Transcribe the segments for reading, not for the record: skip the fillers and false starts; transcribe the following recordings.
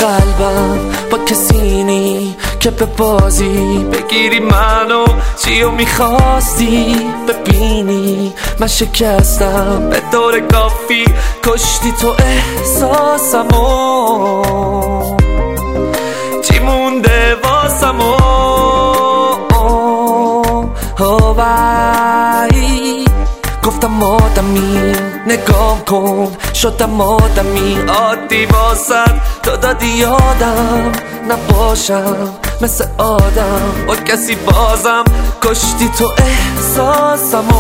قلبم با کسی نی که به بازی بگیری منو. چیو میخواستی ببینی من شکستم به طور کافی، کشتی تو احساسمو. چی مونده واسمو؟ گفتم آدمی نگام کن، شدم آدمی عادی واسد. تو دادی یادم نباشم مثل آدم با کسی بازم، کشتی تو احساسمو.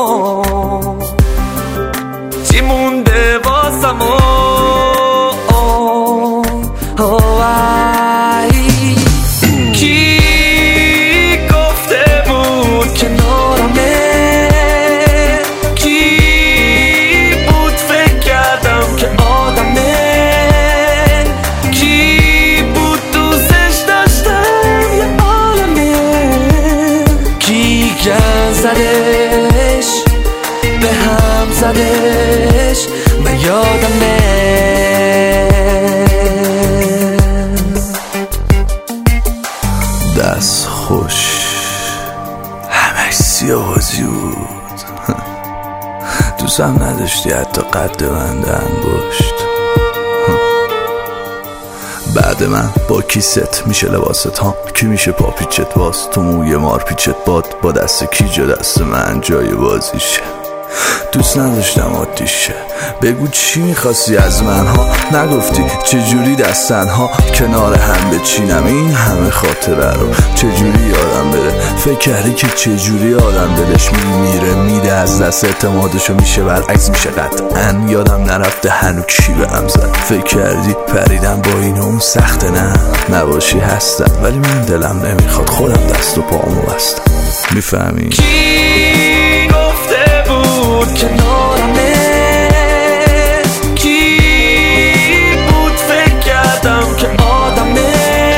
چی مونده واسمو؟ کی گفته بود کنارمه؟ زدش به هم زدش من یادمه. دست خوش همش سیاوازی بود. دوستم نداشتی حتی قد من انگشت. بعد من با کی ست میشه لباست ها؟ کی میشه پاپیچت باز؟ تو موی مار پیچت باد با دست کی جا دست من جای بازیشه؟ دوست نداشتم عادیشه. بگو چی میخواستی از من ها؟ نگفتی چجوری دستنها کنار هم بچینم این همه خاطره رو؟ چجوری یادم بره؟ فکر کردی که چجوری آدم دلش میمیره میده از دست اعتمادشو میشه برعکس میشه؟ قطعا یادم نرفته هنو کی به هم زد. فکر کردی پریدم با این اون سخته؟ نه نباشی هستم ولی من دلم نمیخواد خودم دست و پامو بستم. میفهمی؟ کی گفته بود کنارمه؟ کی بود فکر کردم که آدمه؟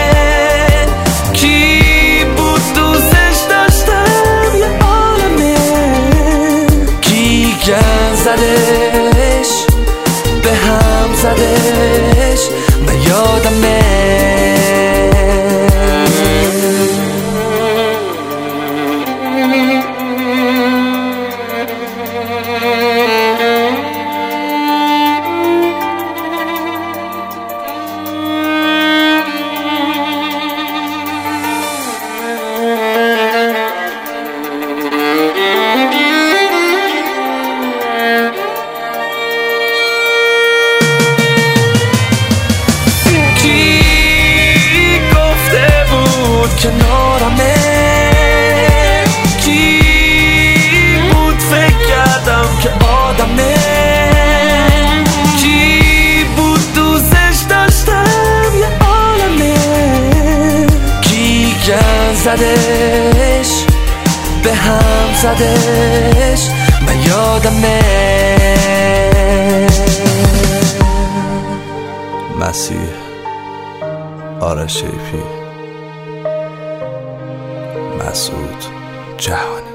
کی بود دوستش داشتم یه عالمه؟ کی گن زدش به هم زدش من یادمه. کنارمه؟ کی بود فکر کردم که آدمه؟ کی بود دوستش داشتم یه عالمه؟ کی گن زدش به هم زدش من یادمه. مسیح آرش شیپی، مسعود جهانی.